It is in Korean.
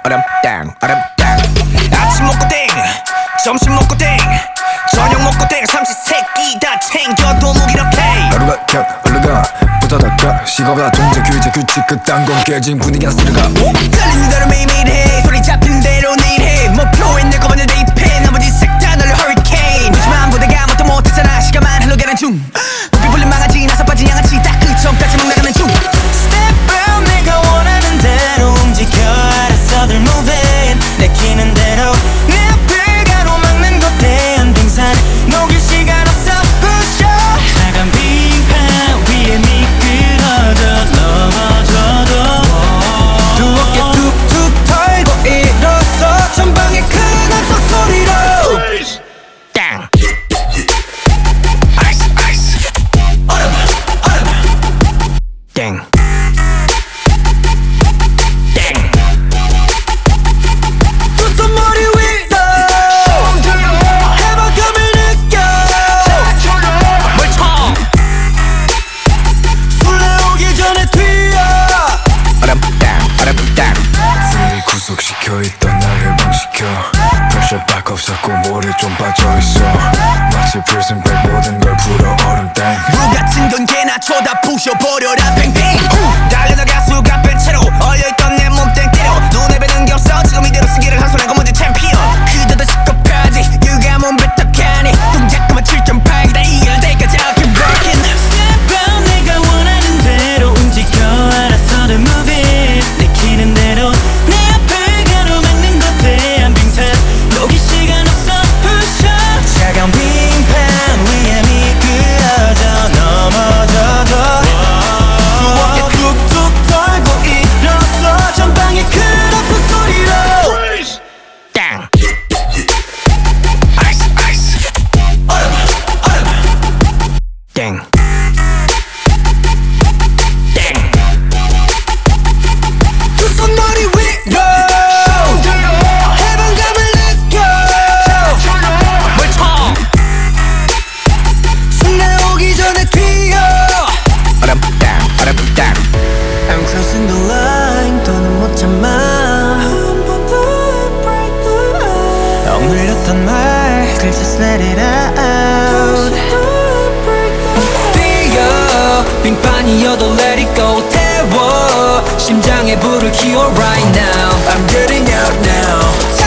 얼음땅 아침 먹고 땡 점심 먹고 땡 저녁 먹고 땡 삼시세끼 다 챙겨도 무기력해 하루가 켜 얼른가 부다닥가 식어가 통제 규제 규칙 그딴 건 깨진 분위기나 쓰러가 떨리는 대로 매일매일 해 소리 잡히는 대로 내일 해 목표에 내 것만을 대입해 나머지 색다 널 허리케인 하지만 보다가 뭣도 못했잖아 시간만 흘러가는 중 높이 불린 망아지 나서 빠진 양아치 딱 그 점까지 막 나가는 중 Step out 내가 원하는 대로 움직여 알았어들 moving 내키는 대로 내 앞을 가로막는 거대한 빙산 녹일 시간 없어 push up 차가운 빙판 위에 미끄러져 넘어져도 두 어깨 툭툭 털고 일어서 전방에 큰 함성 소리로 땅 아이스 아이스 얼음 땡 구속시켜있던 날 해방시켜 프레셔 박 없었고 모래 좀 빠져있어 마치 프리즌 브레이크 모든 걸 풀어 얼음땡 물 같은 건 개나 쳐다 부셔버려라 뱅뱅 달려나가 수가 뺀 채로 얼려있던 내 몸땡 때려 눈에 뵈는 게 없어 지금 이대로 승기를 한 손에 거머쥔 챔피언 그저도 시겁까지 누가 몸 뱉어가니 동작만 7.8 다 이길 때까지 I'll keep rocking Step out 내가 원하는 대로 움직여 알아서들 move it 내키는 대로 내 앞을 가로막는 거대한 빙산 녹일 시간 없어 push up 차가운 빙판 위에 미끄러져 넘어져도 두 어깨 툭툭 털고 일어서 전방에 큰 아픈 소리로 땅 아이스 아이스 얼음 땡 I'm crossing the line 더는 못 참아 한 번 더 break the ice 억눌렸던 말 Please just let it out 뛰어 빙판이어도 let it go 태워 심장에 불을 키워 right now I'm getting out now